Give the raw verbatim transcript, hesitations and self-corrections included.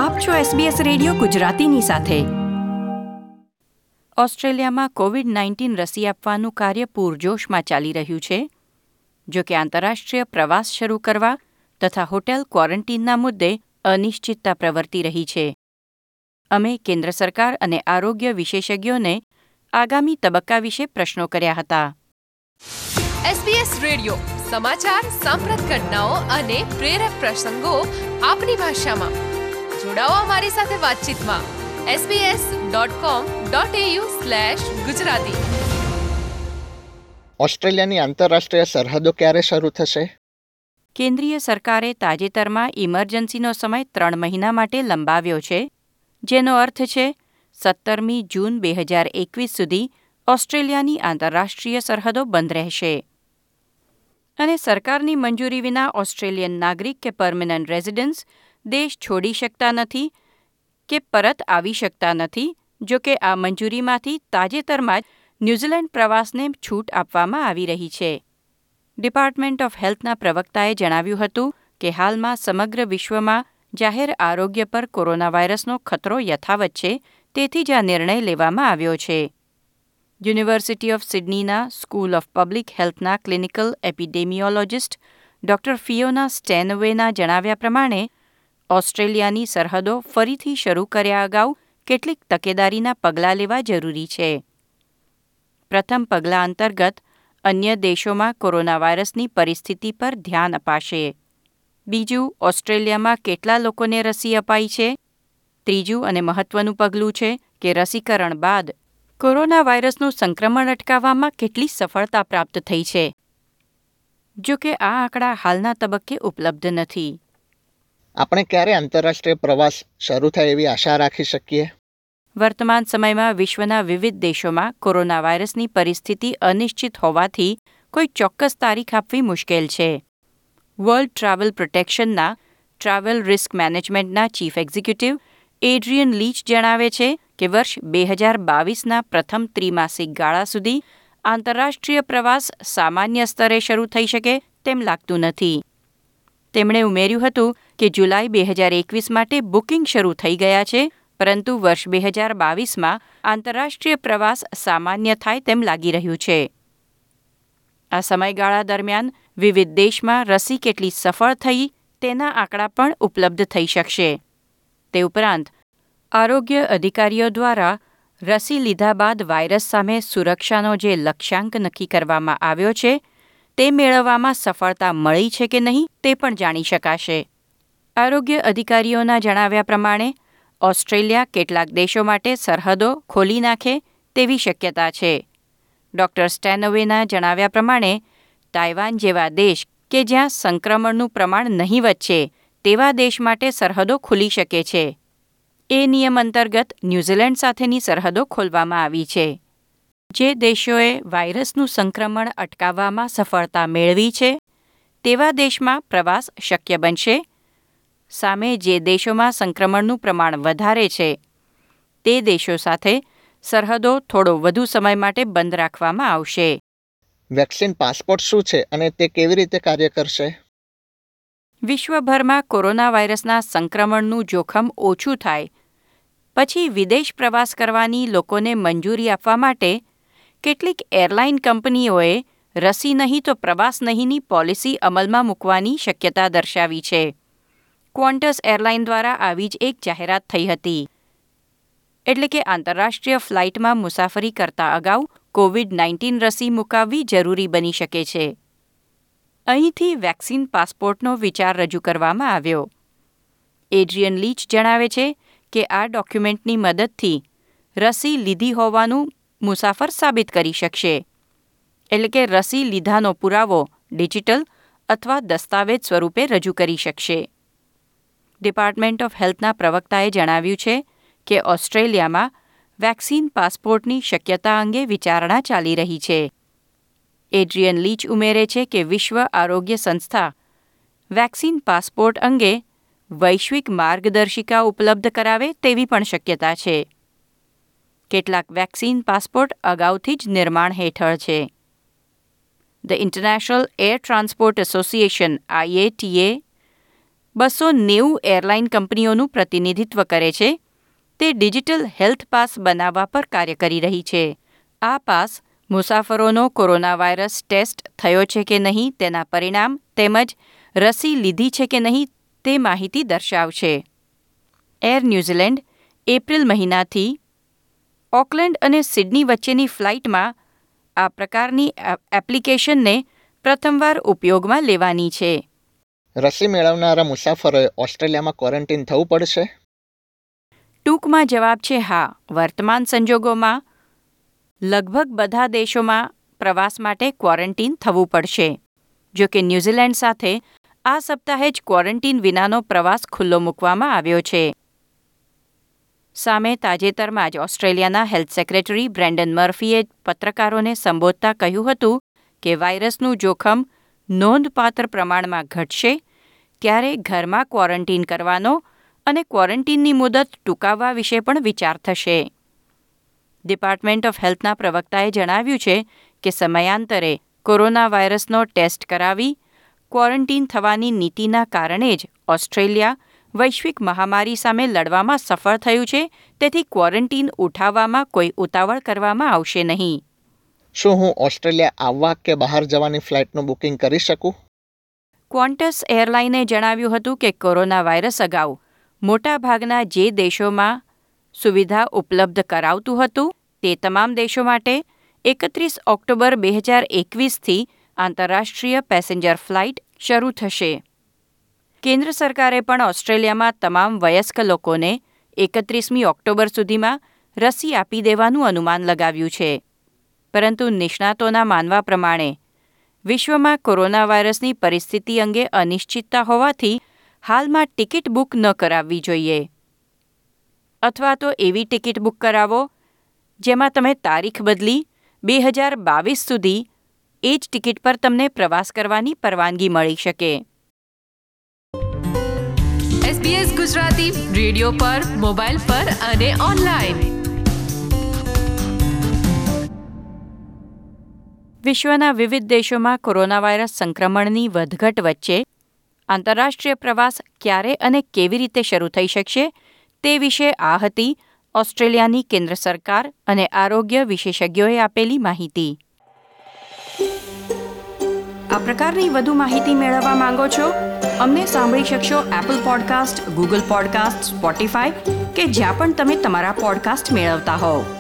આપ છો SBS radio ગુજરાતીની સાથે. ઓસ્ટ્રેલિયામાં કોવિડ નાઇન્ટીન રસી આપવાનું કાર્ય પૂરજોશમાં ચાલી રહ્યું છે. જો કે આંતરરાષ્ટ્રીય પ્રવાસ શરૂ કરવા તથા હોટેલ ક્વોરન્ટીનના મુદ્દે અનિશ્ચિતતા પ્રવર્તી રહી છે. અમે કેન્દ્ર સરકાર અને આરોગ્ય વિશેષજ્ઞોને આગામી તબક્કા વિશે પ્રશ્નો કર્યા હતા. એસબીએસ રેડિયો સમાચાર, સાંપ્રત ઘટનાઓ અને પ્રેરક પ્રસંગો આપની ભાષામાં. જોડાઓ અમારી સાથે વાતચીતમાં SBS dot com dot AU slash Gujarati. ઓસ્ટ્રેલિયાની આંતરરાષ્ટ્રીય સરહદો ક્યારે શરૂ થશે? કેન્દ્રીય સરકારે તાજેતરમાં ઇમરજન્સીનો સમય ત્રણ મહિના માટે લંબાવ્યો છે, જેનો અર્થ છે સત્તરમી જૂન બે હજાર એકવીસ સુધી ઓસ્ટ્રેલિયાની આંતરરાષ્ટ્રીય સરહદો બંધ રહેશે. અને સરકારની મંજૂરી વિના ઓસ્ટ્રેલિયન નાગરિક કે પરમેનન્ટ રેઝિડન્સ દેશ છોડી શકતા નથી કે પરત આવી શકતા નથી. જો કે આ મંજૂરીમાંથી તાજેતરમાં જ ન્યૂઝીલેન્ડ પ્રવાસને છૂટ આપવામાં આવી રહી છે. ડિપાર્ટમેન્ટ ઓફ હેલ્થના પ્રવક્તાએ જણાવ્યું હતું કે હાલમાં સમગ્ર વિશ્વમાં જાહેર આરોગ્ય પર કોરોના વાયરસનો ખતરો યથાવત છે, તેથી જ આ નિર્ણય લેવામાં આવ્યો છે. યુનિવર્સિટી ઓફ સિડનીના સ્કૂલ ઓફ પબ્લિક હેલ્થના ક્લિનિકલ એપિડેમિયોલોજિસ્ટ ડોક્ટર ફિયોના સ્ટેનવેના જણાવ્યા પ્રમાણે ઓસ્ટ્રેલિયાની સરહદો ફરીથી શરૂ કર્યા અગાઉ કેટલીક તકેદારીના પગલાં લેવા જરૂરી છે. પ્રથમ પગલાં અંતર્ગત અન્ય દેશોમાં કોરોના વાયરસની પરિસ્થિતિ પર ધ્યાન અપાશે. બીજું, ઓસ્ટ્રેલિયામાં કેટલા લોકોને રસી અપાઈ છે. ત્રીજું અને મહત્વનું પગલું છે કે રસીકરણ બાદ કોરોના વાયરસનું સંક્રમણ અટકાવવામાં કેટલી સફળતા પ્રાપ્ત થઈ છે. જો કે આ આંકડા હાલના તબક્કે ઉપલબ્ધ નથી. આપણે ક્યારે આંતરરાષ્ટ્રીય પ્રવાસ શરૂ થાય એવી આશા રાખી શકીએ? વર્તમાન સમયમાં વિશ્વના વિવિધ દેશોમાં કોરોના વાયરસની પરિસ્થિતિ અનિશ્ચિત હોવાથી કોઈ ચોક્કસ તારીખ આપવી મુશ્કેલ છે. વર્લ્ડ ટ્રાવેલ પ્રોટેક્શનના ટ્રાવેલ રિસ્ક મેનેજમેન્ટના ચીફ એક્ઝિક્યુટિવ એડ્રિયન લીચ જણાવે છે કે વર્ષ બે હજાર બાવીસના પ્રથમ ત્રિમાસિક ગાળા સુધી આંતરરાષ્ટ્રીય પ્રવાસ સામાન્ય સ્તરે શરૂ થઈ શકે તેમ લાગતું નથી. તેમણે ઉમેર્યું હતું કે જુલાઈ બે હજાર એકવીસ માટે બુકિંગ શરૂ થઈ ગયા છે, પરંતુ વર્ષ બે હજાર બાવીસમાં આંતરરાષ્ટ્રીય પ્રવાસ સામાન્ય થાય તેમ લાગી રહ્યું છે. આ સમયગાળા દરમિયાન વિવિધ દેશમાં રસી કેટલી સફળ થઈ તેના આંકડા પણ ઉપલબ્ધ થઈ શકશે. તે ઉપરાંત આરોગ્ય અધિકારીઓ દ્વારા રસી લીધા બાદ વાયરસ સામે સુરક્ષાનો જે લક્ષ્યાંક નક્કી કરવામાં આવ્યો છે તે મેળવવામાં સફળતા મળી છે કે નહીં તે પણ જાણી શકાશે. આરોગ્ય અધિકારીઓના જણાવ્યા પ્રમાણે ઓસ્ટ્રેલિયા કેટલાક દેશો માટે સરહદો ખોલી નાખે તેવી શક્યતા છે. ડોક્ટર સ્ટેનવેના જણાવ્યા પ્રમાણે તાઇવાન જેવા દેશ કે જ્યાં સંક્રમણનું પ્રમાણ નહીવત છે તેવા દેશ માટે સરહદો ખુલી શકે છે. એ નિયમ અંતર્ગત ન્યૂઝીલેન્ડ સાથેની સરહદો ખોલવામાં આવી છે. જે દેશોએ વાયરસનું સંક્રમણ અટકાવવામાં સફળતા મેળવી છે તેવા દેશમાં પ્રવાસ શક્ય બનશે. સામે જે દેશોમાં સંક્રમણનું પ્રમાણ વધારે છે તે દેશો સાથે સરહદો થોડો વધુ સમય માટે બંધ રાખવામાં આવશે. વેક્સિન પાસપોર્ટ શું છે અને તે કેવી રીતે કાર્ય કરશે? વિશ્વભરમાં કોરોના વાયરસના સંક્રમણનું જોખમ ઓછું થાય પછી વિદેશ પ્રવાસ કરવાની લોકોને મંજૂરી આપવા માટે કેટલીક એરલાઇન કંપનીઓએ રસી નહીં તો પ્રવાસ નહીંની પોલિસી અમલમાં મૂકવાની શક્યતા દર્શાવી છે. ક્વોન્ટસ એરલાઇન દ્વારા આવી જ એક જાહેરાત થઈ હતી. એટલે કે આંતરરાષ્ટ્રીય ફ્લાઇટમાં મુસાફરી કરતા અગાઉ કોવિડ નાઇન્ટીન રસી મુકાવવી જરૂરી બની શકે છે. અહીંથી વેક્સિન પાસપોર્ટનો વિચાર રજૂ કરવામાં આવ્યો. એડ્રિયન લીચ જણાવે છે કે આ ડોક્યુમેન્ટની મદદથી રસી લીધી હોવાનું મુસાફર સાબિત કરી શકશે. એટલે કે રસી લીધાનો પુરાવો ડિજિટલ અથવા દસ્તાવેજ સ્વરૂપે રજૂ કરી શકશે. ડિપાર્ટમેન્ટ ઓફ હેલ્થના પ્રવક્તાએ જણાવ્યું છે કે ઓસ્ટ્રેલિયામાં વેક્સિન પાસપોર્ટની શક્યતા અંગે વિચારણા ચાલી રહી છે. એડ્રિયન લીચ ઉમેરે છે કે વિશ્વ આરોગ્ય સંસ્થા વેક્સિન પાસપોર્ટ અંગે વૈશ્વિક માર્ગદર્શિકા ઉપલબ્ધ કરાવે તેવી પણ શક્યતા છે. કેટલાક વેક્સિન પાસપોર્ટ અગાઉથી જ નિર્માણ હેઠળ છે. The international air transport association I A T A બસો નેવું એરલાઇન કંપનીઓનું પ્રતિનિધિત્વ કરે છે. તે ડિજિટલ હેલ્થ પાસ બનાવવા પર કાર્ય કરી રહી છે. આ પાસ મુસાફરોનો કોરોના વાયરસ ટેસ્ટ થયો છે કે નહીં તેના પરિણામ તેમજ રસી લીધી છે કે નહીં તે માહિતી દર્શાવશે. એર ન્યૂઝીલેન્ડ એપ્રિલ મહિનાથી ઓકલેન્ડ અને સિડની વચ્ચેની ફ્લાઇટમાં આ પ્રકારની એપ્લિકેશનને પ્રથમવાર ઉપયોગમાં લેવાની છે. રસી મેળવનારા મુસાફરોએ ઓસ્ટ્રેલિયામાં ક્વોરન્ટીન થવું પડશે? ટૂંકમાં જવાબ છે હા. વર્તમાન સંજોગોમાં લગભગ બધા દેશોમાં પ્રવાસ માટે ક્વોરન્ટીન થવું પડશે. જો કે ન્યૂઝીલેન્ડ સાથે આ સપ્તાહે જ ક્વોરન્ટીન વિનાનો પ્રવાસ ખુલ્લો મૂકવામાં આવ્યો છે. સામે તાજેતરમાં જ ઓસ્ટ્રેલિયાના હેલ્થ સેક્રેટરી બ્રેન્ડન મર્ફીએ પત્રકારોને સંબોધતા કહ્યું હતું કે વાયરસનું જોખમ નોંધપાત્ર પ્રમાણમાં ઘટશે ત્યારે ઘરમાં ક્વોરન્ટીન કરવાનો અને ક્વોરન્ટીનની મુદત ટૂંકાવવા વિશે પણ વિચાર થશે. ડિપાર્ટમેન્ટ ઓફ હેલ્થના પ્રવક્તાએ જણાવ્યું છે કે સમયાંતરે કોરોના વાયરસનો ટેસ્ટ કરાવી ક્વોરન્ટીન થવાની નીતિના કારણે જ ઓસ્ટ્રેલિયા વૈશ્વિક મહામારી સામે લડવામાં સફળ થયું છે. તેથી ક્વોરન્ટીન ઉઠાવવામાં કોઈ ઉતાવળ કરવામાં આવશે નહીં. શું હું ઓસ્ટ્રેલિયા આવવા કે બહાર જવાની ફ્લાઇટનું બુકિંગ કરી શકું? ક્વોન્ટસ એરલાઇને જણાવ્યું હતું કે કોરોના વાયરસ અગાઉ મોટાભાગના જે દેશોમાં સુવિધા ઉપલબ્ધ કરાવતું હતું તે તમામ દેશો માટે એકત્રીસ ઓક્ટોબર બે હજાર એકવીસથી આંતરરાષ્ટ્રીય પેસેન્જર ફ્લાઇટ શરૂ થશે. કેન્દ્ર સરકારે પણ ઓસ્ટ્રેલિયામાં તમામ વયસ્ક લોકોને એકત્રીસમી ઓક્ટોબર સુધીમાં રસી આપી દેવાનું અનુમાન લગાવ્યું છે. પરંતુ નિષ્ણાતોના માનવા પ્રમાણે વિશ્વમાં કોરોના વાયરસની પરિસ્થિતિ અંગે અનિશ્ચિતતા હોવાથી હાલમાં ટિકિટ બુક ન કરાવવી જોઈએ. અથવા તો એવી ટિકિટ બુક કરાવો જેમાં તમે તારીખ બદલી બે હજાર બાવીસ સુધી એ જ ટિકિટ પર તમને પ્રવાસ કરવાની પરવાનગી મળી શકે. એસબીએસ ગુજરાતી રેડિયો પર, મોબાઈલ પર અને ઓનલાઈન. વિશ્વના વિવિધ દેશોમાં કોરોના વાયરસ સંક્રમણની વધઘટ વચ્ચે આંતરરાષ્ટ્રીય પ્રવાસ ક્યારે અને કેવી રીતે શરૂ થઈ શકશે તે વિશે આ હતી ઓસ્ટ્રેલિયાની કેન્દ્ર સરકાર અને આરોગ્ય વિશેષજ્ઞોએ આપેલી માહિતી. આ પ્રકારની વધુ માહિતી મેળવવા માંગો છો? અમને સાંભળી શકશો Apple podcast, Google podcast, Spotify કે જ્યાં પણ તમે તમારા પોડકાસ્ટ મેળવતા હોવ.